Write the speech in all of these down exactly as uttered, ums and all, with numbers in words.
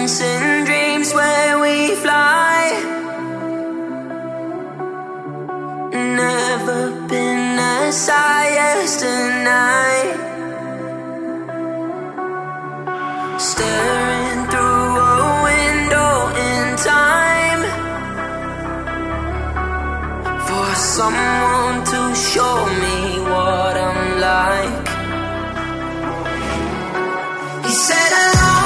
dancing dreams where we fly. Never been as high as tonight. Staring through a window in time for someone to show me what I'm like. He said hello.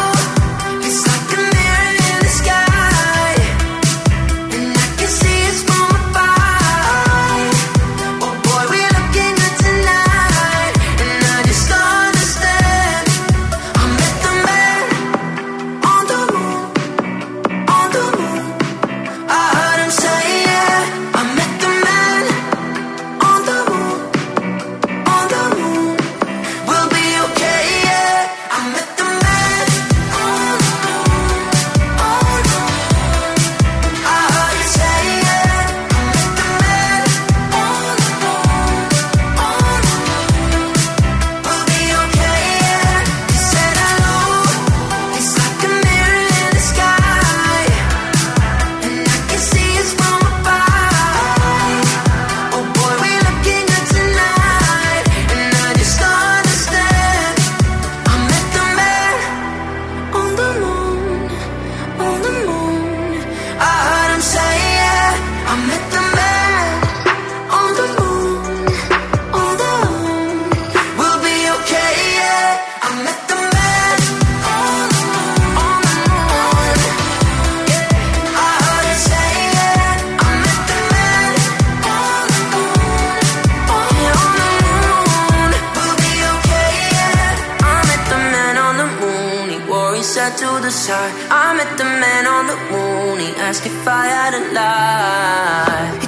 To the side, I met the man on the moon. He asked if I had a lie.